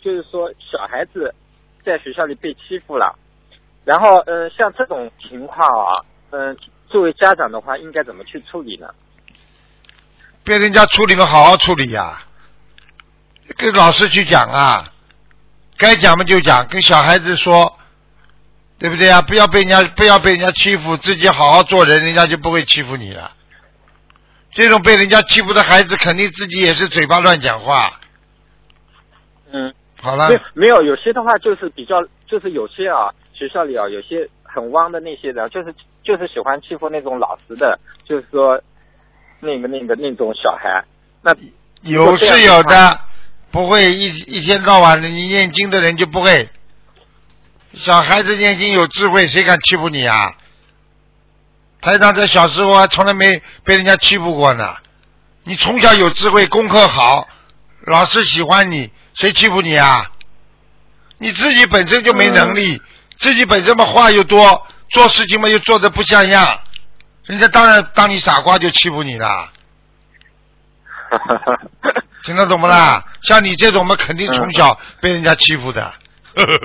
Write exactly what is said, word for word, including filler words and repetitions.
就是说小孩子在学校里被欺负了，然后嗯、呃，像这种情况啊，嗯、呃，作为家长的话，应该怎么去处理呢？ 被人家处理嘛，好好处理呀、啊，跟老师去讲啊，该讲嘛就讲，跟小孩子说，对不对啊？不要被人家不要被人家欺负，自己好好做人，人家就不会欺负你了。这种被人家欺负的孩子，肯定自己也是嘴巴乱讲话。 嗯， 好了。 没有没有，有些的话就是比较，就是有些啊，学校里啊，有些很汪的那些人，就是就是喜欢欺负那种老实的，就是说那个那个那种小孩。那有是有的，不会一一天到晚的，你念经的人就不会。小孩子念经有智慧，谁敢欺负你啊？台长在小时候啊，从来没被人家欺负过呢。你从小有智慧，功课好，老师喜欢你，谁欺负你啊？你自己本身就没能力，嗯、自己本身嘛话又多，做事情嘛又做得不像样，人家当然当你傻瓜就欺负你了。听得懂不啦？像你这种嘛，肯定从小被人家欺负的。